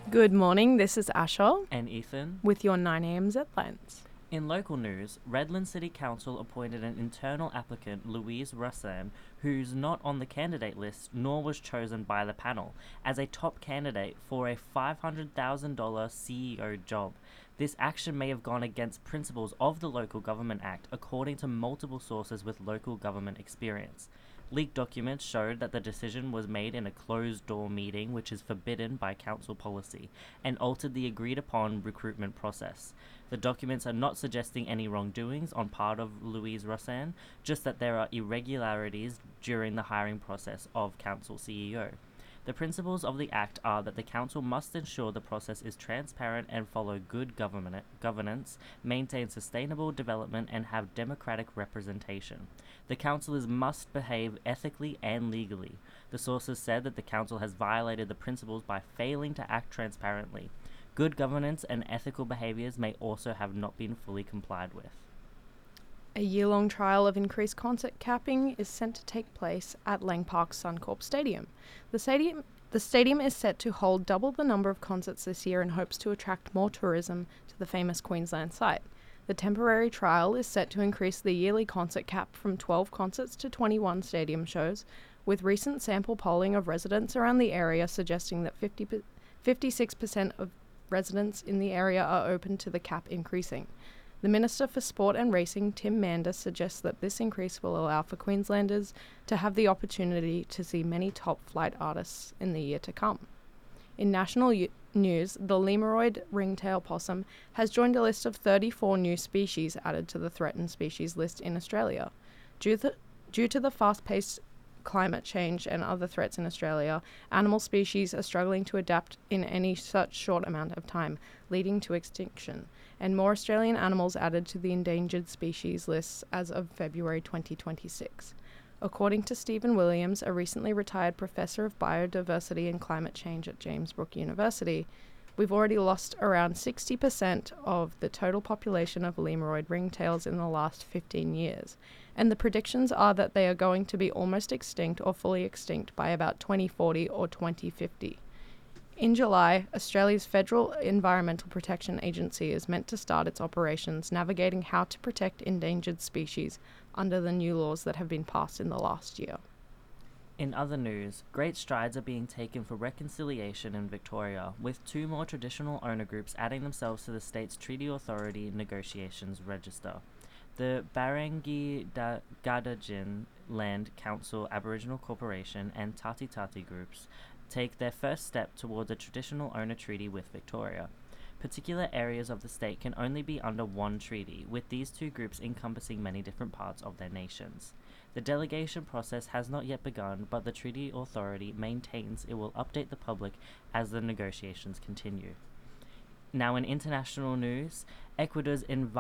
Good morning, this is Asher And Ethan. with your 9am Headlines. In local news, Redland City Council appointed an internal applicant, Louise Russan, who's not on the candidate list nor was chosen by the panel, as a top candidate for a $500,000 CEO job. This action may have gone against principles of the Local Government Act, according to multiple sources with local government experience. Leaked documents showed that the decision was made in a closed-door meeting, which is forbidden by council policy, and altered the agreed-upon recruitment process. The documents are not suggesting any wrongdoings on part of Louise Russan, just that there are irregularities during the hiring process of council CEO. The principles of the Act are that the council must ensure the process is transparent and follow good governance, maintain sustainable development, and have democratic representation. The councillors must behave ethically and legally. The sources said that the council has violated the principles by failing to act transparently. Good governance and ethical behaviours may also have not been fully complied with. A year-long trial of increased concert capping is set to take place at Lang Park Suncorp Stadium. The stadium is set to hold double the number of concerts this year and hopes to attract more tourism to the famous Queensland site. The temporary trial is set to increase the yearly concert cap from 12 concerts to 21 stadium shows, with recent sample polling of residents around the area suggesting that 56% of residents in the area are open to the cap increasing. The Minister for Sport and Racing, Tim Manders, suggests that this increase will allow for Queenslanders to have the opportunity to see many top-flight artists in the year to come. In national news, the Lemuroid ringtail possum has joined a list of 34 new species added to the threatened species list in Australia. Due to the fast-paced climate change and other threats in Australia, animal species are struggling to adapt in any such short amount of time, leading to extinction, and more Australian animals added to the endangered species lists as of February 2026. According to Stephen Williams, a recently retired professor of biodiversity and climate change at James Brooke University, we've already lost around 60% of the total population of Lemuroid ringtails in the last 15 years, and the predictions are that they are going to be almost extinct or fully extinct by about 2040 or 2050. In July, Australia's Federal Environmental Protection Agency is meant to start its operations navigating how to protect endangered species under the new laws that have been passed in the last year. In other news, great strides are being taken for reconciliation in Victoria, with 2 more traditional owner groups adding themselves to the state's Treaty Authority negotiations register. The Barangi Gadajin Land Council Aboriginal Corporation and Tati Tati groups take their first step towards a traditional owner treaty with Victoria. Particular areas of the state can only be under one treaty, with these 2 groups encompassing many different parts of their nations. The delegation process has not yet begun, but the Treaty Authority maintains it will update the public as the negotiations continue. Now in international news, Ecuador's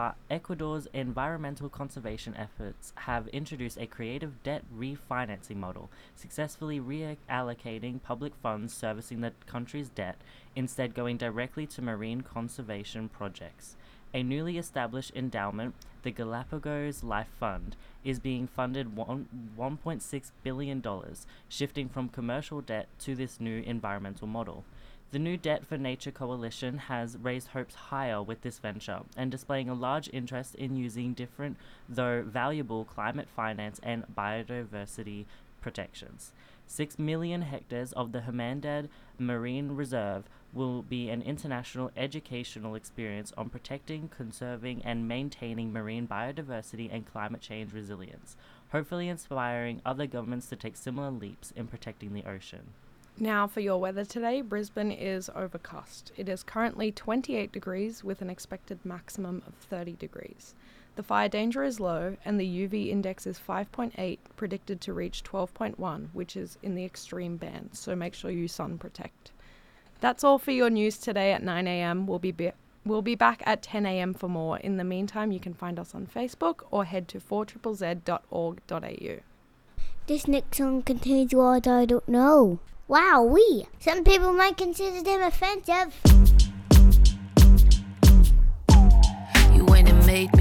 environmental conservation efforts have introduced a creative debt refinancing model, successfully reallocating public funds servicing the country's debt, instead going directly to marine conservation projects. A newly established endowment, the Galapagos Life Fund, is being funded $1.6 billion, shifting from commercial debt to this new environmental model. The New Debt for Nature Coalition has raised hopes higher with this venture and displaying a large interest in using different, though valuable, climate finance and biodiversity protections. 6 million hectares of the Hermandad Marine Reserve will be an international educational experience on protecting, conserving, and maintaining marine biodiversity and climate change resilience, hopefully inspiring other governments to take similar leaps in protecting the ocean. Now for your weather today, Brisbane is overcast. It is currently 28 degrees with an expected maximum of 30 degrees. The fire danger is low and the UV index is 5.8, predicted to reach 12.1, which is in the extreme band, so make sure you sun protect. That's all for your news today at 9 a.m. We'll be back at 10 a.m. for more. In the meantime, you can find us on Facebook or head to 4ZZZ.org.au. This next song contains words I don't know. Wow, some people might consider them offensive. You went and made me